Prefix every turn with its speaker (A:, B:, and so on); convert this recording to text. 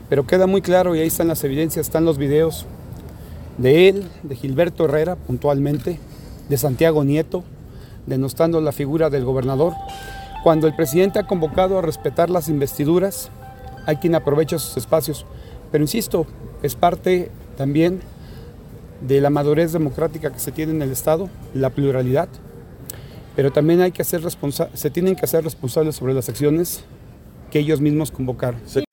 A: pero queda muy claro, y ahí están las evidencias, están los videos de él, de Gilberto Herrera puntualmente, de Santiago Nieto, denostando la figura del gobernador. Cuando el presidente ha convocado a respetar las investiduras, hay quien aprovecha sus espacios, pero insisto, es parte también de la madurez democrática que se tiene en el Estado, la pluralidad, pero también se tienen que hacer responsables sobre las acciones que ellos mismos convocaron.